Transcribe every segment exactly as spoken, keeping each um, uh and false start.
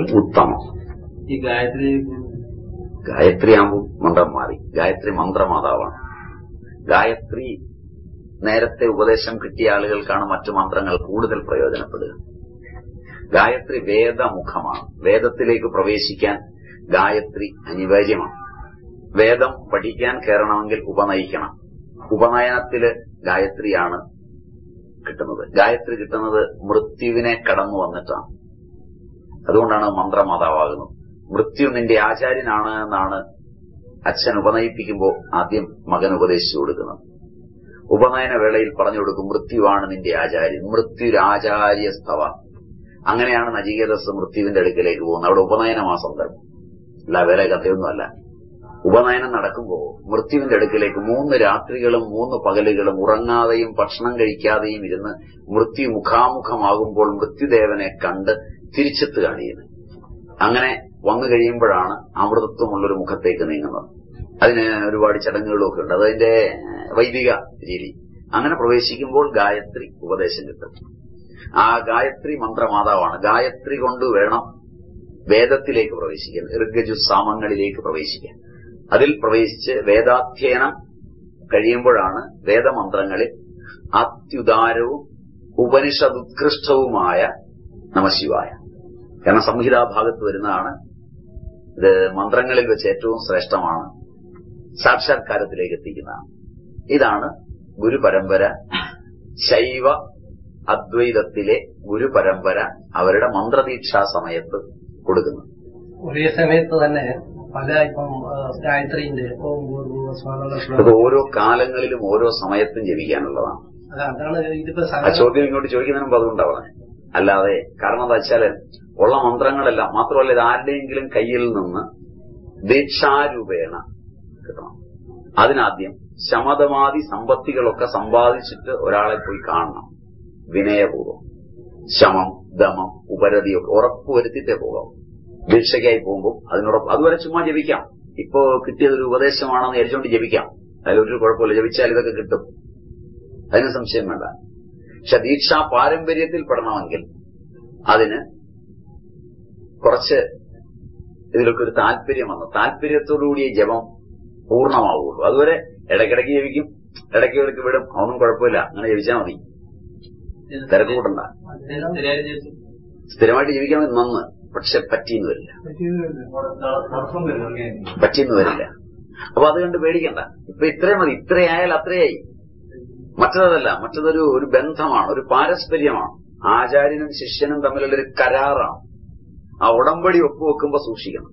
ഉത്തമം. ഈ ഗായത്രി ഗായത്രി ആകുമ്പോൾ മന്ത്രം മാറി. ഗായത്രി മന്ത്രമാതാവാണ്. ഗായത്രി നേരത്തെ ഉപദേശം കിട്ടിയ ആളുകൾക്കാണ് മറ്റു മന്ത്രങ്ങൾ കൂടുതൽ പ്രയോജനപ്പെടുക. ഗായത്രി വേദമുഖമാണ്. വേദത്തിലേക്ക് പ്രവേശിക്കാൻ ഗായത്രി അനിവാര്യമാണ്. വേദം പഠിക്കാൻ കയറണമെങ്കിൽ ഉപനയിക്കണം. ഉപനയനത്തില് ഗായത്രിയാണ് കിട്ടുന്നത്. ഗായത്രി കിട്ടുന്നത് മൃത്യുവിനെ കടന്നു വന്നിട്ടാണ്. അതുകൊണ്ടാണ് മന്ത്രമാതാവാകുന്നത്. മൃത്യു നിന്റെ ആചാര്യനാണ് എന്നാണ് അച്ഛൻ ഉപനയിപ്പിക്കുമ്പോൾ ആദ്യം മകൻ ഉപദേശിച്ചു കൊടുക്കുന്നത്. ഉപനയന വേളയിൽ പറഞ്ഞു കൊടുക്കും, മൃത്യുവാണ് നിന്റെ ആചാര്യൻ, മൃത്യുരാചാര്യസ്തവ. അങ്ങനെയാണ് നചികേതസ് മൃത്യുവിന്റെ അടുക്കലേക്ക് പോകുന്നത്. അവിടെ ഉപനയനമാ സന്ദർഭം, അല്ല വേറെ കഥയൊന്നുമല്ല. ഉപനയനം നടക്കുമ്പോൾ മൃത്യുവിന്റെ അടുക്കലേക്ക് മൂന്ന് രാത്രികളും മൂന്ന് പകലുകളും ഉറങ്ങാതെയും ഭക്ഷണം കഴിക്കാതെയും ഇരുന്ന് മൃത്യു മുഖാമുഖമാകുമ്പോൾ മൃത്യുദേവനെ കണ്ട് തിരിച്ചെത്തുകയാണ് ചെയ്യുന്നത്. അങ്ങനെ വന്നു കഴിയുമ്പോഴാണ് അമൃതത്വമുള്ളൊരു മുഖത്തേക്ക് നീങ്ങുന്നത്. അതിന് ഒരുപാട് ചടങ്ങുകളും ഒക്കെ ഉണ്ട്. അതതിന്റെ വൈദിക രീതി. അങ്ങനെ പ്രവേശിക്കുമ്പോൾ ഗായത്രി ഉപദേശം കിട്ടും. ആ ഗായത്രി മന്ത്രമാതാവാണ്. ഗായത്രി കൊണ്ട് വേണം വേദത്തിലേക്ക് പ്രവേശിക്കാൻ, ഋഗ്യജു സാമങ്ങളിലേക്ക് പ്രവേശിക്കാൻ. അതിൽ പ്രവേശിച്ച് വേദാധ്യയനം കഴിയുമ്പോഴാണ് വേദമന്ത്രങ്ങളിൽ അത്യുദാരവും ഉപനിഷദുത്കൃഷ്ടവുമായ നമശിവായ. കാരണം സംഹിതാഭാഗത്ത് വരുന്നതാണ് ഇത്. മന്ത്രങ്ങളിൽ വെച്ച് ഏറ്റവും ശ്രേഷ്ഠമാണ്, സാക്ഷാത്കാരത്തിലേക്ക് എത്തിക്കുന്നതാണ്. ഇതാണ് ഗുരുപരമ്പര. ശൈവ അദ്വൈതത്തിലെ ഗുരുപരമ്പര അവരുടെ മന്ത്രദീക്ഷാ സമയത്ത് കൊടുക്കുന്നത്. ഒരേ സമയത്ത് തന്നെ പല ഇപ്പം ഗായത്രിന്റെ അത് ഓരോ കാലങ്ങളിലും ഓരോ സമയത്തും ജപിക്കാനുള്ളതാണ്. അതാണ് ഇതിപ്പോ ആ ചോദ്യം ഇങ്ങോട്ട് ചോദിക്കുന്നതിന് മുമ്പ് അതുകൊണ്ടാണ് പറഞ്ഞത്. അല്ലാതെ കാരണം എന്താ വെച്ചാല് ഉള്ള മന്ത്രങ്ങളെല്ലാം മാത്രമല്ല, ഇത് ആരുടെയെങ്കിലും കയ്യിൽ നിന്ന് ദീക്ഷാരൂപേണ കിട്ടണം. അതിനാദ്യം ശമതമാതി സമ്പത്തികളൊക്കെ സമ്പാദിച്ചിട്ട് ഒരാളെ പോയി കാണണം വിനയപൂർവ്വം. ശമം, ദമം, ഉപരതിയൊക്കെ ഉറപ്പുവരുത്തിയിട്ടേ പോകാം. ദീക്ഷയ്ക്കായി പോകുമ്പോൾ അതിനോടൊപ്പം അതുവരെ ചുമ്മാ ജപിക്കാം. ഇപ്പോ കിട്ടിയതൊരു ഉപദേശമാണെന്ന് വിചാരിച്ചുകൊണ്ട് ജപിക്കാം. അതിലൊരു കുഴപ്പമില്ല, ജപിച്ചാൽ ഇതൊക്കെ കിട്ടും, അതിന് സംശയം വേണ്ട. പക്ഷെ ദീക്ഷാ പാരമ്പര്യത്തിൽ പെടണമെങ്കിൽ അതിന് കുറച്ച് ഇതിലൊക്കെ ഒരു താല്പര്യം വന്നു. താല്പര്യത്തോടുകൂടിയ ജപം പൂർണ്ണമാവുള്ളൂ. അതുവരെ ഇടയ്ക്കിടയ്ക്ക് ജപിക്കും, ഇടയ്ക്ക് ഇടയ്ക്ക് വിടും, അതൊന്നും കുഴപ്പമില്ല. അങ്ങനെ ജപിച്ചാൽ മതി, തിരക്ക് കൂട്ടണ്ട. സ്ഥിരമായിട്ട് ജപിക്കാൻ നന്ന്, പക്ഷെ പറ്റിയെന്ന് വരില്ല, പറ്റിയെന്ന് വരില്ല. അപ്പൊ അത് കണ്ട് പേടിക്കണ്ട. ഇപ്പൊ ഇത്രയും മതി, ഇത്രയായാൽ അത്രയായി. മറ്റതല്ല, മറ്റതൊരു ഒരു ബന്ധമാണ്, ഒരു പാരസ്പര്യമാണ്. ആചാര്യനും ശിഷ്യനും തമ്മിലുള്ളൊരു കരാറാണ്. ആ ഉടമ്പടി ഒപ്പുവെക്കുമ്പോ സൂക്ഷിക്കണം.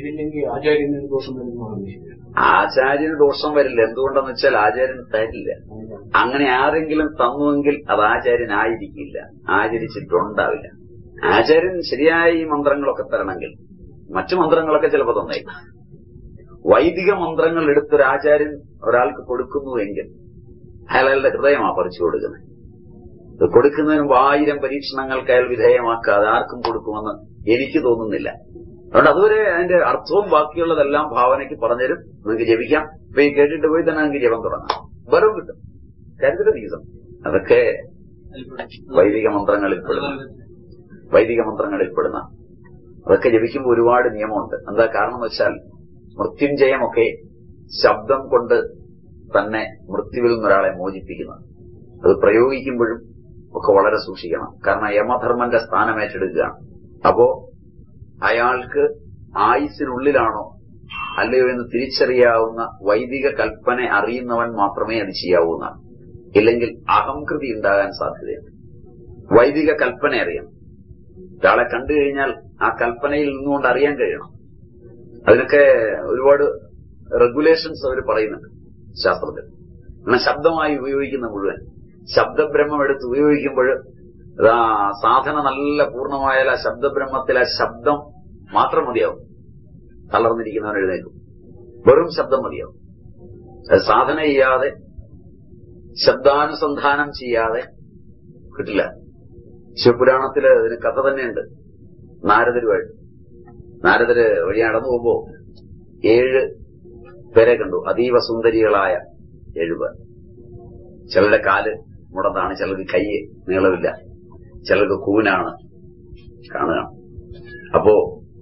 ആചാര്യന് ദോഷം വരില്ല. എന്തുകൊണ്ടെന്ന് വെച്ചാൽ ആചാര്യൻ തരില്ല. അങ്ങനെ ആരെങ്കിലും തന്നുവെങ്കിൽ അത് ആചാര്യനായിരിക്കില്ല, ആചരിച്ചിട്ടുണ്ടാവില്ല. ആചാര്യൻ ശരിയായ ഈ മന്ത്രങ്ങളൊക്കെ തരണമെങ്കിൽ മറ്റു മന്ത്രങ്ങളൊക്കെ ചിലപ്പോൾ തന്നേക്കും. വൈദിക മന്ത്രങ്ങൾ എടുത്തൊരാചാര്യൻ ഒരാൾക്ക് കൊടുക്കുന്നുവെങ്കിൽ അയാളുടെ ഹൃദയമാ പറിച്ചു കൊടുക്കുന്നത്. ഇത് കൊടുക്കുന്നതിന് മുമ്പ് ആയിരം പരീക്ഷണങ്ങൾക്ക് അയാൾ വിധേയമാക്കാതെ ആർക്കും കൊടുക്കുമെന്ന് എനിക്ക് തോന്നുന്നില്ല. അതുകൊണ്ട് അതുവരെ അതിന്റെ അർത്ഥവും ബാക്കിയുള്ളതെല്ലാം ഭാവനയ്ക്ക് പറഞ്ഞുതരും. നിങ്ങൾക്ക് ജപിക്കാം. ഇപ്പൊ ഈ കേട്ടിട്ട് പോയി തന്നെ നിങ്ങൾക്ക് ജപം തുടങ്ങാം, ബലവും കിട്ടും. കരുതൽ ദിവസം അതൊക്കെ വൈദിക മന്ത്രങ്ങളിൽ പെടുന്ന വൈദിക മന്ത്രങ്ങളിൽ പെടുന്ന അതൊക്കെ ജപിക്കുമ്പോൾ ഒരുപാട് നിയമമുണ്ട്. എന്താ കാരണം എന്ന് വെച്ചാൽ മൃത്യുഞ്ജയമൊക്കെ ശബ്ദം കൊണ്ട് തന്നെ മൃത്യുവിൽ നിന്നൊരാളെ മോചിപ്പിക്കുന്നത്. അത് പ്രയോഗിക്കുമ്പോഴും ഒക്കെ വളരെ സൂക്ഷിക്കണം. കാരണം യമധർമ്മന്റെ സ്ഥാനം ഏറ്റെടുക്കുകയാണ്. അപ്പോ അയാൾക്ക് ആയുസിനുള്ളിലാണോ അല്ലയോ എന്ന് തിരിച്ചറിയാവുന്ന വൈദിക കൽപ്പന അറിയുന്നവൻ മാത്രമേ അത് ചെയ്യാവൂന്നാണ്. ഇല്ലെങ്കിൽ അഹംകൃതി ഉണ്ടാകാൻ സാധ്യതയുണ്ട്. വൈദിക കൽപ്പന അറിയണം. ഒരാളെ കണ്ടു കഴിഞ്ഞാൽ ആ കൽപ്പനയിൽ നിന്നുകൊണ്ട് അറിയാൻ കഴിയണം. അതിനൊക്കെ ഒരുപാട് റെഗുലേഷൻസ് അവർ പറയുന്നുണ്ട് ശാസ്ത്രത്തിൽ. എന്നാൽ ശബ്ദമായി ഉപയോഗിക്കുന്ന മുഴുവൻ ശബ്ദബ്രഹ്മം എടുത്ത് ഉപയോഗിക്കുമ്പോൾ ആ സാധന നല്ല പൂർണ്ണമായാൽ ആ ശബ്ദബ്രഹ്മത്തിൽ ആ ശബ്ദം മാത്രം മതിയാവും. തളർന്നിരിക്കുന്നവൻ എഴുന്നേക്കും, വെറും ശബ്ദം മതിയാവും. അത് സാധന ചെയ്യാതെ ശബ്ദാനുസന്ധാനം ചെയ്യാതെ കിട്ടില്ല. ശിവപുരാണത്തില് ഇതിന് കഥ തന്നെയുണ്ട്. നാരദരുമായിട്ട് നാരദര് വഴി നടന്നു പോകുമ്പോ ഏഴ് പേരെ കണ്ടു, അതീവ സുന്ദരികളായ ഏഴുപേർ. ചിലരുടെ കാല് മുടന്താണ്, ചിലർക്ക് കൈ നീളമില്ല, ചിലർക്ക് കൂനാണ് കാണുക. അപ്പോ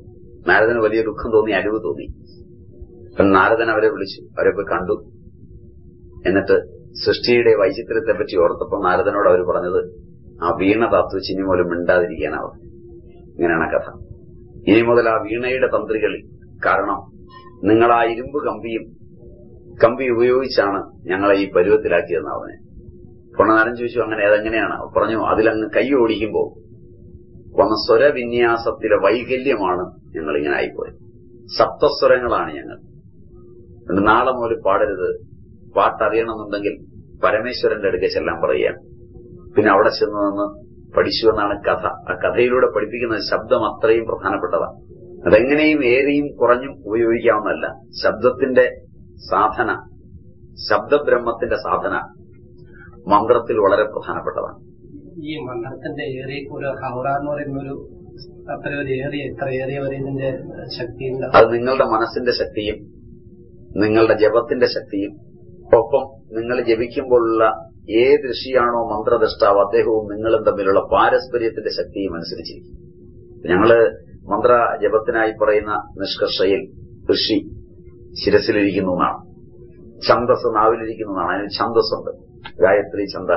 നാരദന് വലിയ ദുഃഖം തോന്നി, അലിവ് തോന്നി. അപ്പം നാരദൻ അവരെ വിളിച്ചു, അവരെ പോയി കണ്ടു. എന്നിട്ട് സൃഷ്ടിയുടെ വൈചിത്ര്യത്തെ പറ്റി ഓർത്തപ്പോൾ നാരദനോട് അവർ പറഞ്ഞത് ആ വീണ താത്തു ചിനി മൂലം മിണ്ടാതിരിക്കാനാവും. ഇങ്ങനെയാണ് കഥ. ഇനി മുതൽ ആ വീണയുടെ തന്ത്രികളിൽ, കാരണം നിങ്ങൾ ആ ഇരുമ്പ് കമ്പിയും കമ്പി ഉപയോഗിച്ചാണ് ഞങ്ങളെ ഈ പരുവത്തിലാക്കിയതെന്ന് അവനെ. പൊണ്ണനാരൻ ചോദിച്ചു, അങ്ങനെ അതെങ്ങനെയാണ്? പറഞ്ഞു, അതിലങ്ങ് കൈ ഓടിക്കുമ്പോൾ വന്ന സ്വരവിന്യാസത്തിലെ വൈകല്യമാണ് ഞങ്ങൾ ഇങ്ങനെ ആയിപ്പോയത്. സപ്തസ്വരങ്ങളാണ് ഞങ്ങൾ. നാളെ മുതൽ പാടരുത്, പാട്ടറിയണമെന്നുണ്ടെങ്കിൽ പരമേശ്വരന്റെ അടുക്കെ ചെല്ലാൻ പറയുക. പിന്നെ അവിടെ ചെന്ന് നിന്ന് പഠിച്ചു എന്നാണ് കഥ. ആ കഥയിലൂടെ പഠിപ്പിക്കുന്ന ശബ്ദം അത്രയും പ്രധാനപ്പെട്ടതാണ്. അതെങ്ങനെയും ഏറിയും കുറഞ്ഞും ഉപയോഗിക്കാവുന്നതല്ല. ശബ്ദത്തിന്റെ സാധന, ശബ്ദബ്രഹ്മത്തിന്റെ സാധന മന്ത്രത്തിൽ വളരെ പ്രധാനപ്പെട്ടതാണ്. ഈ മന്ത്രത്തിന്റെ ഏറിയ ഒരു ഹൗറ എന്ന് പറയുന്നൊരു അത്ര ഒരു ഏറിയ എത്ര ഏറിയ പറയുന്നതിന്റെ ശക്തി അത് നിങ്ങളുടെ മനസ്സിന്റെ ശക്തിയും നിങ്ങളുടെ ജപത്തിന്റെ ശക്തിയും ഒപ്പം നിങ്ങൾ ജപിക്കുമ്പോഴുള്ള ഏത് ഋഷിയാണോ മന്ത്രദ്രഷ്ടാവ് അദ്ദേഹവും നിങ്ങളും തമ്മിലുള്ള പാരസ്പര്യത്തിന്റെ ശക്തിയും അനുസരിച്ചിരിക്കും. ഞങ്ങള് മന്ത്ര ജപത്തിനായി പറയുന്ന നിഷ്കർഷയിൽ ഋഷി ശിരസിലിരിക്കുന്നു എന്നാണ്, ഛന്ദസ് നാവിലിരിക്കുന്നു എന്നാണ്. അതിന് ഛന്ദസ്സുണ്ട്, ഗായത്രി ഛന്ദഹ,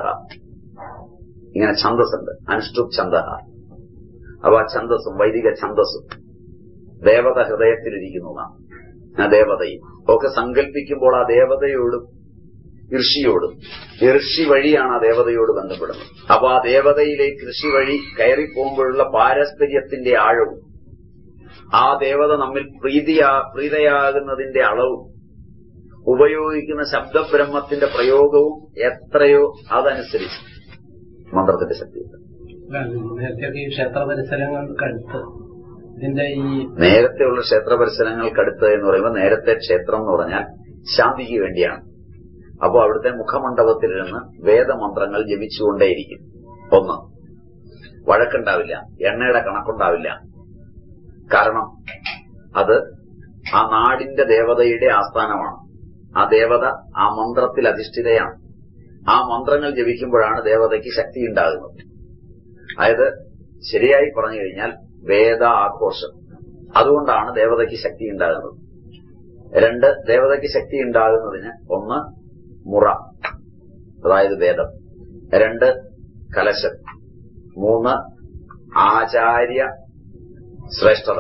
ഇങ്ങനെ ഛന്ദസ്സുണ്ട്, അനുഷ്ടുപ് ഛന്ദഹ. അപ്പൊ ആ ഛന്ദസ്സും വൈദിക ഛന്ദസ്സും ദേവത ഹൃദയത്തിലിരിക്കുന്നു എന്നാണ്. ആ ദേവതയും ഒക്കെ സങ്കല്പിക്കുമ്പോൾ ആ ദേവതയോടും ഋഷിയോടും ഋഷി വഴിയാണ് ആ ദേവതയോട് ബന്ധപ്പെടുന്നത്. അപ്പൊ ആ ദേവതയിലേക്ക് ഋഷി വഴി കയറിപ്പോകുമ്പോഴുള്ള പാരസ്പര്യത്തിന്റെ ആഴവും ആ ദേവത നമ്മിൽ പ്രീതിയാ പ്രീതയാകുന്നതിന്റെ അളവും ഉപയോഗിക്കുന്ന ശബ്ദബ്രഹ്മത്തിന്റെ പ്രയോഗവും എത്രയോ അതനുസരിച്ച് മന്ത്രത്തിന്റെ ശക്തിയുണ്ട്. നേരത്തെ ഈ ക്ഷേത്ര പരിസരങ്ങൾക്കടുത്ത് ഇതിന്റെ ഈ നേരത്തെയുള്ള ക്ഷേത്ര പരിസരങ്ങൾക്കടുത്ത് എന്ന് പറയുമ്പോൾ നേരത്തെ ക്ഷേത്രം എന്ന് പറഞ്ഞാൽ ശാന്തിക്ക് വേണ്ടിയാണ്. അപ്പോൾ അവിടുത്തെ മുഖമണ്ഡപത്തിലിരുന്ന് വേദമന്ത്രങ്ങൾ ജപിച്ചുകൊണ്ടേയിരിക്കും. ഒന്ന്, വഴക്കുണ്ടാവില്ല, എണ്ണയുടെ കണക്കുണ്ടാവില്ല. കാരണം അത് ആ നാടിന്റെ ദേവതയുടെ ആസ്ഥാനമാണ്. ആ ദേവത ആ മന്ത്രത്തിൽ അധിഷ്ഠിതയാണ്. ആ മന്ത്രങ്ങൾ ജപിക്കുമ്പോഴാണ് ദേവതയ്ക്ക് ശക്തി ഉണ്ടാകുന്നത്. അതായത് ശരിയായി പറഞ്ഞു കഴിഞ്ഞാൽ വേദ ആഘോഷം, അതുകൊണ്ടാണ് ദേവതയ്ക്ക് ശക്തി ഉണ്ടാകുന്നത്. രണ്ട്, ദേവതയ്ക്ക് ശക്തി ഉണ്ടാകുന്നതിന് ഒന്ന് മുറ, അതായത് വേദം. രണ്ട്, കലശം. മൂന്ന്, ആചാര്യ ശ്രേഷ്ഠത.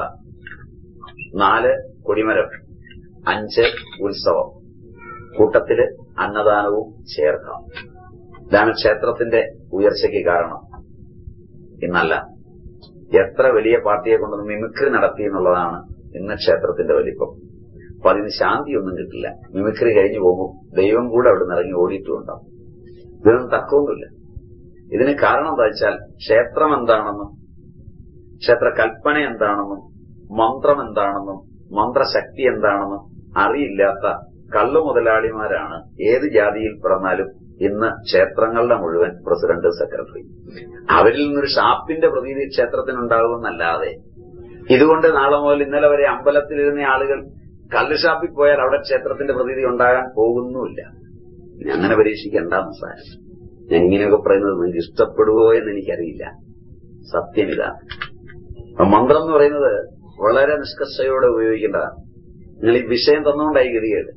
നാല്, കൊടിമരം. അഞ്ച്, ഉത്സവം. കൂട്ടത്തില് അന്നദാനവും ചേർക്കാം. ഇതാണ് ക്ഷേത്രത്തിന്റെ ഉയർച്ചയ്ക്ക് കാരണം. ഇന്നല്ല, എത്ര വലിയ പാർട്ടിയെ കൊണ്ടൊന്ന് മിമിക്രി നടത്തി എന്നുള്ളതാണ് ഇന്ന് ക്ഷേത്രത്തിന്റെ വലിപ്പം. അപ്പൊ അതിന് ശാന്തിയൊന്നും കിട്ടില്ല. മിമിക്രി കഴിഞ്ഞു പോകുമ്പോൾ ദൈവം കൂടെ അവിടെ നിന്ന് ഇറങ്ങി ഓടിയിട്ടുണ്ടാവും. ഇതിനൊന്നും തർക്കമൊന്നുമില്ല. ഇതിന് കാരണം എന്താ വെച്ചാൽ ക്ഷേത്രം എന്താണെന്നും ക്ഷേത്ര കൽപ്പന എന്താണെന്നും മന്ത്രം എന്താണെന്നും മന്ത്രശക്തി എന്താണെന്നും അറിയില്ലാത്ത കള്ളു മുതലാളിമാരാണ് ഏത് ജാതിയിൽ പിറന്നാലും ഇന്ന് ക്ഷേത്രങ്ങളുടെ മുഴുവൻ പ്രസിഡന്റ്, സെക്രട്ടറി. അവരിൽ നിന്നൊരു ഷാപ്പിന്റെ പ്രതീതി ക്ഷേത്രത്തിനുണ്ടാകുമെന്നല്ലാതെ ഇതുകൊണ്ട് നാളെ മുതൽ ഇന്നലെ വരെ അമ്പലത്തിലിരുന്ന ആളുകൾ കള്ള് ഷാപ്പിൽ പോയാൽ അവിടെ ക്ഷേത്രത്തിന്റെ പ്രതീതി ഉണ്ടാകാൻ പോകുന്നുമില്ല. പിന്നെ അങ്ങനെ പരീക്ഷിക്കേണ്ട സാരം. ഞാൻ ഇങ്ങനെയൊക്കെ പറയുന്നത് നിങ്ങൾക്ക് ഇഷ്ടപ്പെടുവോ എന്ന് എനിക്കറിയില്ല. സത്യം ഇതാണ്. മന്ത്രം എന്ന് പറയുന്നത് വളരെ നിഷ്കർഷയോടെ ഉപയോഗിക്കേണ്ടതാണ്. നിങ്ങൾ ഈ വിഷയം തന്നുകൊണ്ടായി ഗതികേട്.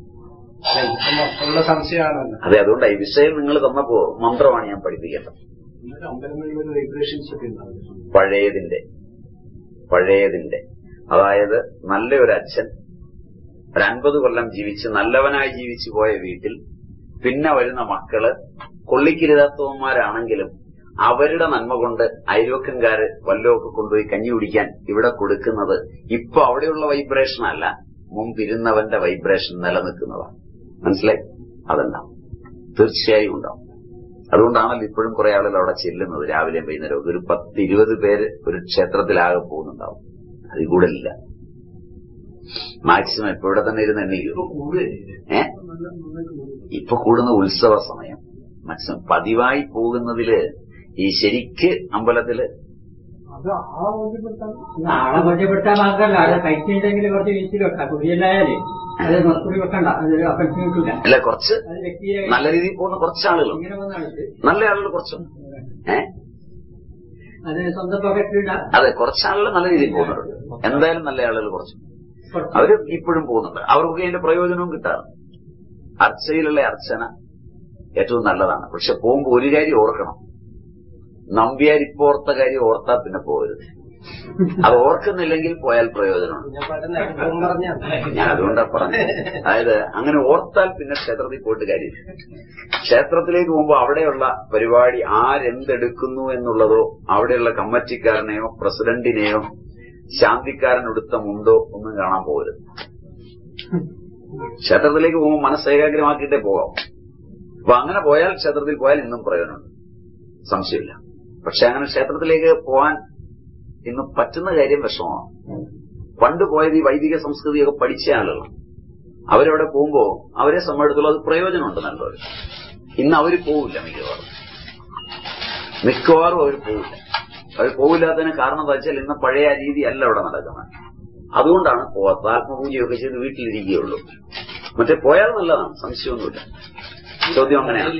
സംശയമാണല്ലോ. അതെ, അതുകൊണ്ടായി വിഷയം നിങ്ങൾ തന്നപ്പോ മന്ത്രമാണ് ഞാൻ പഠിപ്പിക്കേണ്ടത്. പഴയതിന്റെ പഴയതിന്റെ അതായത് നല്ലൊരു അച്ഛൻ ഒരു അൻപത് കൊല്ലം ജീവിച്ച് നല്ലവനായി ജീവിച്ചു പോയ വീട്ടിൽ പിന്നെ വരുന്ന മക്കള് കൊള്ളിക്കിരുതാത്തവന്മാരാണെങ്കിലും അവരുടെ നന്മ കൊണ്ട് അയൽവക്കംകാര് വല്ലതൊക്കെ കൊണ്ടുപോയി കഞ്ഞി കുടിക്കാൻ ഇവിടെ കൊടുക്കുന്നത് ഇപ്പൊ അവിടെയുള്ള വൈബ്രേഷൻ അല്ല, മുമ്പിരുന്നവന്റെ വൈബ്രേഷൻ നിലനിൽക്കുന്നതാണ്. മനസ്സിലായി? അതുണ്ടാവും, തീർച്ചയായും ഉണ്ടാവും. അതുകൊണ്ടാണല്ലോ ഇപ്പോഴും കുറെ ആളുകൾ അവിടെ ചെല്ലുന്നത് രാവിലെയും വൈകുന്നേരം. ഒരു പത്ത് ഇരുപത് പേര് ഒരു ക്ഷേത്രത്തിലാകെ പോകുന്നുണ്ടാവും, അതിൽ കൂടുതലില്ല. മാക്സിമം ഇപ്പൊ ഇവിടെ തന്നെ ഇരുന്ന് എണ്ണിക്കൂ. ഏ ഇപ്പൊ കൂടുന്ന ഉത്സവ സമയം. മാക്സിമം പതിവായി പോകുന്നതില് ഈ ശരിക്ക് അമ്പലത്തില് ആളെ ബോധ്യപ്പെടുത്താൻ മാത്രമല്ല, അവിടെ കഴിച്ചിട്ടുണ്ടെങ്കിൽ കുറച്ച് വീട്ടിൽ വെക്കാം. കുടിയല്ലായാലേ അത് നിർത്തി വെക്കണ്ട, അത് അപ്പൻസ് കിട്ടില്ല. അല്ല, കുറച്ച് നല്ല രീതിയിൽ പോകുന്ന കുറച്ച് ആളുകൾ, നല്ല ആളുകൾ കുറച്ചുണ്ട്. ഏഹ് അത് സ്വന്തം പോക്കറ്റിലില്ല. അതെ, കുറച്ചാളുകൾ നല്ല രീതിയിൽ പോകുന്നുണ്ട്. എന്തായാലും നല്ല ആളുകൾ കുറച്ച് അവര് ഇപ്പോഴും പോകുന്നുണ്ട്. അവർക്ക് അതിന്റെ പ്രയോജനവും കിട്ടാറ്. അർച്ചയിലുള്ള അർച്ചന ഏറ്റവും നല്ലതാണ്. പക്ഷെ പോകുമ്പോൾ ഒരു കാര്യം ഓർക്കണം, നമ്പ്യാർ ഇപ്പൊ ഓർത്ത കാര്യം ഓർത്താൽ പിന്നെ പോകരുത്. അത് ഓർക്കുന്നില്ലെങ്കിൽ പോയാൽ പ്രയോജനമുണ്ട്. ഞാൻ അതുകൊണ്ടാ പറഞ്ഞത്. അതായത് അങ്ങനെ ഓർത്താൽ പിന്നെ ക്ഷേത്രത്തിൽ പോയിട്ട് കാര്യമില്ല. ക്ഷേത്രത്തിലേക്ക് പോകുമ്പോൾ അവിടെയുള്ള പരിപാടി ആരെന്തെടുക്കുന്നു എന്നുള്ളതോ അവിടെയുള്ള കമ്മിറ്റിക്കാരനെയോ പ്രസിഡന്റിനെയോ ശാന്തിക്കാരനൊടുത്ത മുണ്ടോ ഒന്നും കാണാൻ പോകരുത്. ക്ഷേത്രത്തിലേക്ക് പോകുമ്പോൾ മനസ്സേകാഗ്രമാക്കിയിട്ടേ പോകാം. അപ്പൊ അങ്ങനെ പോയാൽ ക്ഷേത്രത്തിൽ പോയാൽ ഇന്നും പ്രയോജനമുണ്ട്, സംശയമില്ല. പക്ഷെ അങ്ങനെ ക്ഷേത്രത്തിലേക്ക് പോകാൻ ഇന്ന് പറ്റുന്ന കാര്യം വിഷമമാണ്. പണ്ട് പോയത് ഈ വൈദിക സംസ്കൃതിയൊക്കെ പഠിച്ച ആളുകളാണ്. അവരവിടെ പോകുമ്പോ അവരെ സംബന്ധിച്ചിടത്തോളം അത് പ്രയോജനമുണ്ട് നല്ലൊരു. ഇന്ന് അവര് പോവില്ല, മിക്കവാറും മിക്കവാറും അവർ പോവില്ല. അവർ പോവില്ലാത്തതിന് കാരണം എന്താ വെച്ചാൽ ഇന്ന് പഴയ രീതി അല്ല അവിടെ നടക്കുന്നത്. അതുകൊണ്ടാണ് പോവാത്ത. ആത്മപൂജയൊക്കെ ചെയ്ത് വീട്ടിലിരിക്കുകയുള്ളൂ. മറ്റേ പോയാൽ നല്ലതാണ്, സംശയമൊന്നുമില്ല. ചോദ്യം അങ്ങനെയാണ്.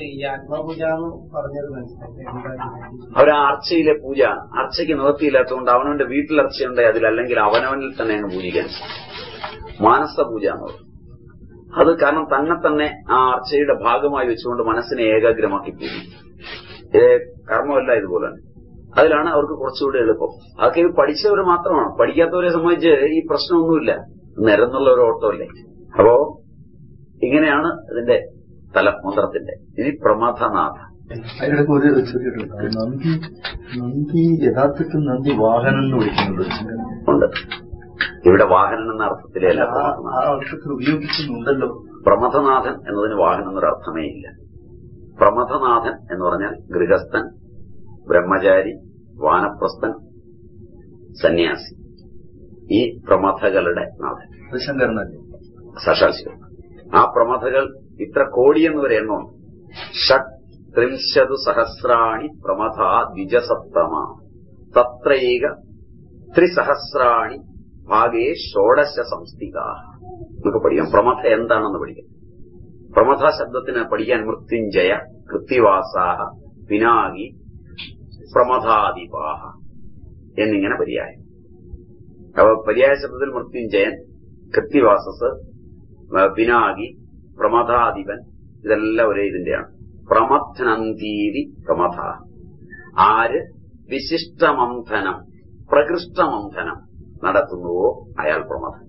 അവർ ആ അർച്ചയിലെ പൂജ അർച്ചയ്ക്ക് നിവൃത്തിയില്ലാത്തതുകൊണ്ട് അവനവന്റെ വീട്ടിൽ അർച്ചയുണ്ട് അതിലല്ലെങ്കിൽ അവനവനിൽ തന്നെ അങ്ങ് പൂജിക്കാൻ മാനസ പൂജ എന്നത്. അത് കാരണം തന്നെ തന്നെ ആ അർച്ചയുടെ ഭാഗമായി വെച്ചുകൊണ്ട് മനസ്സിനെ ഏകാഗ്രമാക്കി പൂജി. കർമ്മമല്ല ഇതുപോലെ തന്നെ. അതിലാണ് അവർക്ക് കുറച്ചുകൂടി എളുപ്പം. അതൊക്കെ ഇത് പഠിച്ചവർ മാത്രമാണ്. പഠിക്കാത്തവരെ സംബന്ധിച്ച് ഈ പ്രശ്നമൊന്നുമില്ല, നിരന്നുള്ള ഒരു ഓട്ടമല്ലേ. അപ്പോ ഇങ്ങനെയാണ് ഇതിന്റെ തലമന്ത്രത്തിന്റെ. ഇനി പ്രമഥനാഥ. അതിനിടയ്ക്ക് ഒരു ചെറിയ നന്ദി നന്ദി യഥാർത്ഥത്തിൽ നന്ദി വാഹനം എന്ന് വിളിക്കുന്നുണ്ട് ഉണ്ട്. ഇവിടെ വാഹനം എന്ന അർത്ഥത്തിലല്ല അർത്ഥത്തിൽ ഉപയോഗിക്കുന്നുണ്ടല്ലോ. പ്രമഥനാഥൻ എന്നതിന് വാഹനം എന്നൊരർത്ഥമേ ഇല്ല. പ്രമഥനാഥൻ എന്ന് പറഞ്ഞാൽ ഗൃഹസ്ഥൻ, ബ്രഹ്മചാരി, വാനപ്രസ്ഥൻ, സന്യാസി, ഈ പ്രമഥകളുടെ നാഥൻ. അത് ശങ്കരനല്ലേ? സാക്ഷാൽ ശിവൻ. ആ പ്രമഥകൾ ഇത്ര കോടിയെന്ന് വരെ എണ്ണമുണ്ട്. ഷഡ് ത്രിംശതു സഹസ്രാണി പ്രമഥ ദ്വിജസപ്തമ തത്രൈക ത്രിസഹസ്രാണി ഭാഗേ ഷോഡശ സംസ്ഥിത. നമുക്ക് പഠിക്കാം പ്രമഥ എന്താണെന്ന് പഠിക്കാം. പ്രമഥ ശബ്ദത്തിന് പഠിക്കാൻ മൃത്യുഞ്ജയ, കൃത്തിവാസാഹ, പിനാകി, പ്രമഥാദിപാഹ എന്നിങ്ങനെ പര്യായം. അപ്പൊ പര്യായ ശബ്ദത്തിൽ മൃത്യുഞ്ജയൻ, കൃത്തിവാസസ്, പിനാകി, പ്രമഥാധിപൻ ഇതെല്ലാം ഒരേ ഇതിന്റെയാണ്. പ്രമഥനന്തീതി പ്രമഥ. ആര് വിശിഷ്ടമന്ഥനം പ്രകൃഷ്ടമന്ഥനം നടത്തുന്നുവോ അയാൾ പ്രമഥൻ.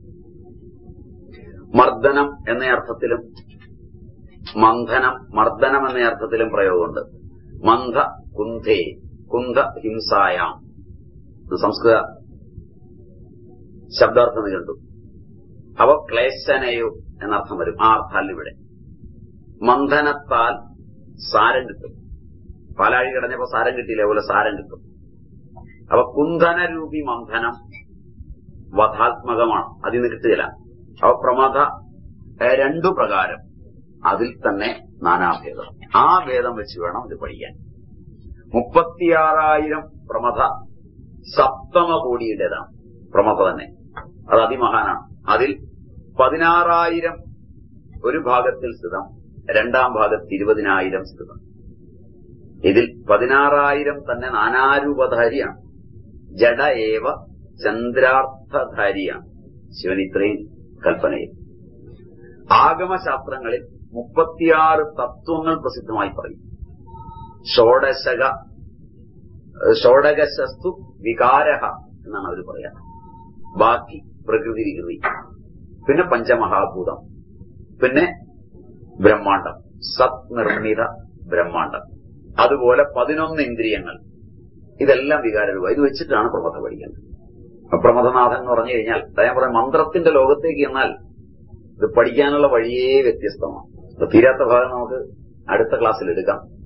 മർദ്ദനം എന്ന അർത്ഥത്തിലും മന്ഥനം മർദ്ദനം എന്ന അർത്ഥത്തിലും പ്രയോഗമുണ്ട്. മന്ഥ കുന്ധേ കുന്ധ ഹിംസായാം സംസ്കൃത ശബ്ദാർത്ഥം കണ്ടു. അവ ക്ലേശനയോ എന്നർത്ഥം വരും. ആ അർത്ഥാൽ ഇവിടെ മന്ഥനത്താൽ സാരം കിട്ടും. പാലാഴി കിടഞ്ഞപ്പോ സാരം കിട്ടിയില്ല, അതുപോലെ സാരം കിട്ടും. അപ്പൊ കുന്ധനരൂപി മന്ഥനം വധാത്മകമാണ്, അതിന് കിട്ടുകയില്ല. അപ്പൊ പ്രമഥ രണ്ടു പ്രകാരം, അതിൽ തന്നെ നാനാഭേദം. ആ ഭേദം വെച്ച് വേണം ഇത് പഠിക്കാൻ. മുപ്പത്തിയാറായിരം പ്രമഥ സപ്തമ കോടിയുടേതാണ് പ്രമഥ തന്നെ. അത് അതിമഹാനാണ്. അതിൽ പതിനാറായിരം ഒരു ഭാഗത്തിൽ സ്ഥിതം, രണ്ടാം ഭാഗത്ത് ഇരുപതിനായിരം സ്ഥിതം. ഇതിൽ പതിനാറായിരം തന്നെ നാനാരൂപധാരിയാണ്. ജഡ ഏവ ചന്ദ്രാർത്ഥധാരിയാണ് ശിവൻ ഇത്രയും കൽപ്പനയിൽ. ആഗമശാസ്ത്രങ്ങളിൽ മുപ്പത്തിയാറ് തത്വങ്ങൾ പ്രസിദ്ധമായി പറയും. ഷോഡശക ഷോഡകശസ്തു വികാരഹ എന്നാണ് അവർ പറയാ. ബാക്കി പ്രകൃതി വികൃതി, പിന്നെ പഞ്ചമഹാഭൂതം, പിന്നെ ബ്രഹ്മാണ്ടം, സത് നിർമ്മിത ബ്രഹ്മാണ്ടം, അതുപോലെ പതിനൊന്ന് ഇന്ദ്രിയങ്ങൾ, ഇതെല്ലാം വികാരരൂപ. ഇത് വെച്ചിട്ടാണ് പ്രമഥ പഠിക്കുന്നത്. പ്രമഥനാഥൻ എന്ന് പറഞ്ഞു കഴിഞ്ഞാൽ ഞാൻ പറയാം, മന്ത്രത്തിന്റെ ലോകത്തേക്ക് എന്നാൽ ഇത് പഠിക്കാനുള്ള വഴിയേ വ്യത്യസ്തമാണ്. തീരാത്ത ഭാഗം നമുക്ക് അടുത്ത ക്ലാസ്സിൽ എടുക്കാം.